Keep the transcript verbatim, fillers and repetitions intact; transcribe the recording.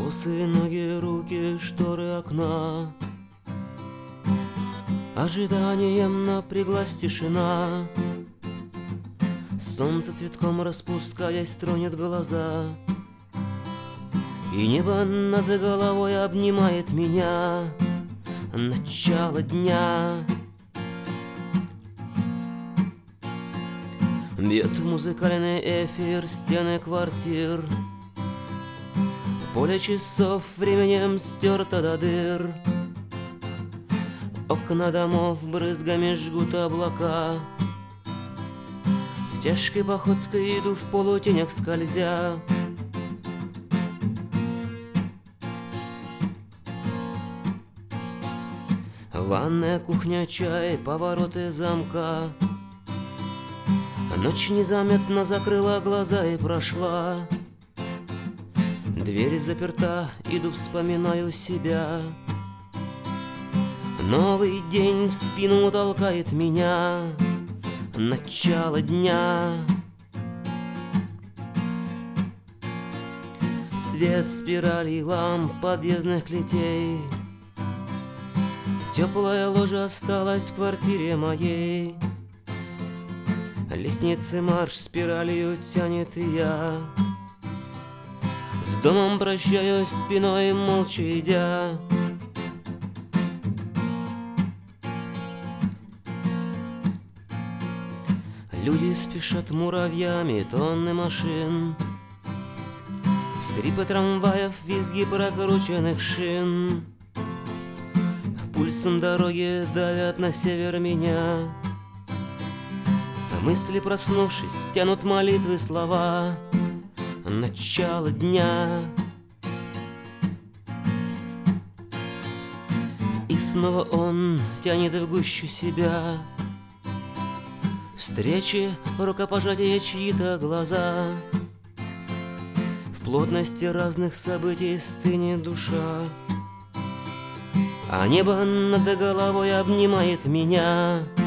Босые ноги, руки, шторы окна. Ожиданием напряглась тишина. Солнце цветком распускаясь тронет глаза, и небо над головой обнимает меня. Начало дня. Бьет музыкальный эфир стены квартир. Поле часов временем стерто до дыр. Окна домов брызгами жгут облака. Тяжкой походкой иду в полутенях скользя. Ванная, кухня, чай, повороты замка. Ночь незаметно закрыла глаза и прошла. Дверь заперта, иду, вспоминаю себя. Новый день в спину толкает меня. Начало дня. Свет спиралей ламп подъездных клетей. Теплая ложа осталась в квартире моей. Лестницы марш спиралью тянет и я. С домом прощаюсь спиной, молча идя. Люди спешат муравьями, тонны машин. Скрипы трамваев, визги прокрученных шин. Пульсом дороги давят на север меня. Мысли, проснувшись, тянут молитвы слова. Начало дня. И снова он тянет в гущу себя. Встречи, рукопожатия, чьи-то глаза. В плотности разных событий стынет душа. А небо над головой обнимает меня.